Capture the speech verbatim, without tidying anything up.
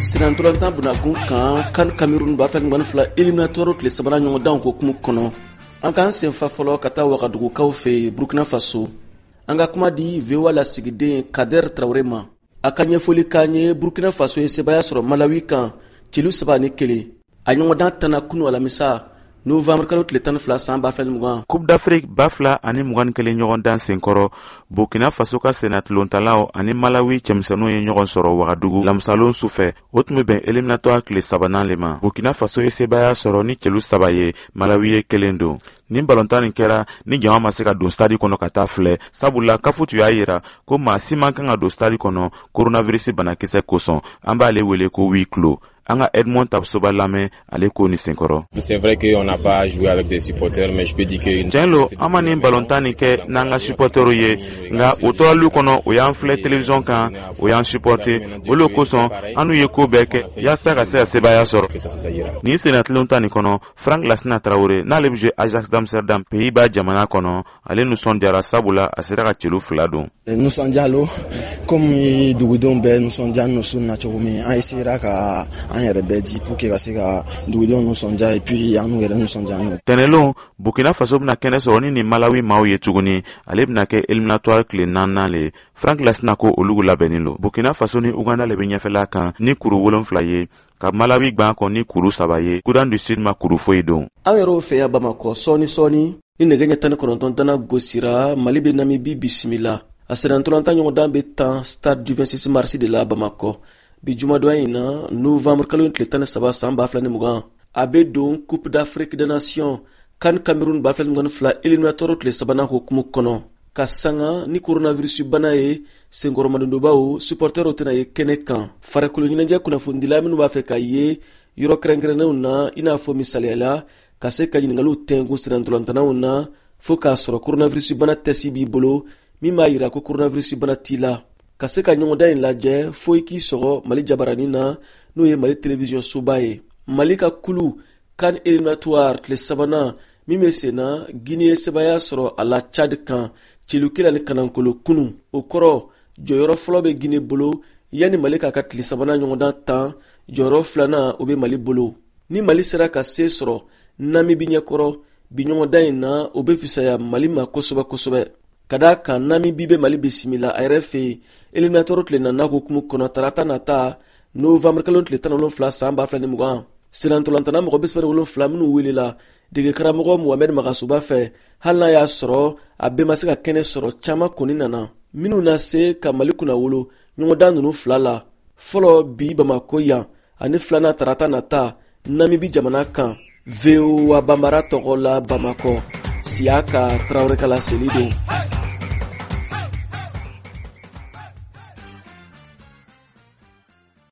Sinantolanta bunakun kan kan Cameroun ba fɛn ngwan fila éliminatoire tile sabana ɲɔgɔn dan ko kumu kɔnɔ. An kan sen fa fɔlɔ ka taa Wagadugukaw fɛ Burkina Faso. An ka kuma di V O A lasigiden Kader Traoré ma. A ka ɲɛfɔli k'an ye Burkina Faso ye sebaya sɔrɔ Malawi kan cilu saba ni kelen. A ɲɔgɔn dan tana kunu alamisa novembre kalo tile tan ni fila san ba fɛn mugan. Coupe d'Afrique ba fila ani mugan ni kelen ɲɔgɔn dan senkɔrɔ Burkina Faso ka senatolontalaw ani Malawi cɛmisɛnninw ye ɲɔgɔn sɔrɔ Wagadugu lamisalon sufɛ. O tun bɛ bɛn éliminatoire tile sabanan le ma. Burkina Faso ye sebaya sɔrɔ ni cɛlu saba ye, Malawi ye kelen don. Ni balontan nin kɛra ni jama ma se ka don stade kɔnɔ ka taa filɛ, sabula kafu tun y'a yira ko maa si man kan ka don stade kɔnɔ coronavirus banakisɛ kosɔn. An b'ale wele ko huis clos. An ka Edmond Tabsoba lamɛn ale ko ni senkɔrɔ. C'est vrai qu'on n'a pas joué avec des supporters, mais je peux dire que tiɲɛ lo an ma nin balontan nin kɛ n'an ka supporters ye, nka o tɔɔrɔlu kɔnɔ o y'an filɛ télévision kan, o y'an supporter. O lo kosɔn an n'u ye ko bɛɛ kɛ yaasa ka se ka sebaya sɔrɔ. Nin senatolontan nin kɔnɔ Frank Lassina Traoré n'ale bɛ jouer Ajax d'Amsterdam Pays-Bas jamana kɔnɔ, ale nisɔndiyara sabula a sera ka celu fila don. Nisɔndiyalo comme dugudenw bɛɛ nisɔndiya nusu na cogo min an essayera ka an yɛrɛ bɛɛ di pour que ka se ka dugudenw nisɔndiya et puis an n'u yɛrɛ nisɔndiya n'u ye. Tɛnɛlon Burkina Faso bɛna kɛnɛ sɔrɔ ni nin Malawi maaw ye tuguni, ale bɛna kɛ éliminatoire tile naaninan le. Frank Lassina ko olu labɛnnen lo. Burkina Faso ni Uganda le bɛ ɲɛfɛla kan ni kuru wolonfila ye, ka Malawi gban kɔ ni kuru saba ye. Soudan du Sud ma kuru foyi don. An yɛrɛw fɛ yan Bamakɔ sɔɔni sɔɔni ni nɛgɛ ɲɛ tan ni kɔnɔntɔn dana gosira Mali bɛ Namibi bisimila. A senantolanta ɲɔgɔn dan bɛ tan stade du vingt-six mars de la Bamakɔ. Bi jumadonya in na novembre kalo tile tan ni saba san ba fila ni mugan a bɛ don Coupe d'Afrique des Nations kan Cameroun ba fila ni mugan ni fila éliminatoire tile sabanan hukumu kɔnɔ. Ka sanga ni coronavirus bana ye senkɔrɔmadondobaw supporters tɛna ye kɛnɛ kan. Farikolo ɲɛnajɛ kunnafonidila minnu b'a fɛ ka ye yɔrɔ kɛrɛnkɛrɛnnenw na i n'a fɔ misaliyala ka se ka ɲininkaliw tɛnku senantolantanaw na fo k'a sɔrɔ coronavirus bana tɛsi b'i bolo min b'a yira ko coronavirus bana t'i la. Ka se ka ɲɔgɔndan in lajɛ fo i k'i sɔgɔ Mali jabaranin na n'o ye Mali télévision soba ye. Mali ka kulu kan éliminatoire tile sabanan min bɛ sen na Guinée ye sebaya sɔrɔ a la Tchad kan celu kelen ni kanankolo kunu. O kɔrɔ jɔyɔrɔ fɔlɔ bɛ Guinée bolo yanni Mali k'a ka tile sabanan ɲɔgɔndan tan, jɔyɔrɔ filanan o bɛ Mali bolo. Ni Mali sera ka se sɔrɔ Namibi ɲɛkɔrɔ bi ɲɔgɔndan in na o bɛ fisaya Mali ma kosɛbɛ kosɛbɛ. Ka d'a kan Namibi bɛ Mali bisimila a yɛrɛ fɛ éliminatoire tile naaninan hukumu kɔnɔ tarata nata novembre kalo tile tan ni wolonwula san ba fila ni mugan. Senantolantana mɔgɔ bi saba wolonwula minnu welela dege karamɔgɔ Mohamed Magasuba fɛ hali n'a y'a sɔrɔ a bɛɛ ma se ka kɛnɛ sɔrɔ caman kɔni nana. Minnu na se ka Mali kunna wolo ɲɔgɔndan ninnu fila la fɔlɔ bi Bamako yan ani filanan tarata nata Namibi jamana kan. V O A Bambara tɔgɔ la Bamakɔ Siaka Traoré ka laseli don.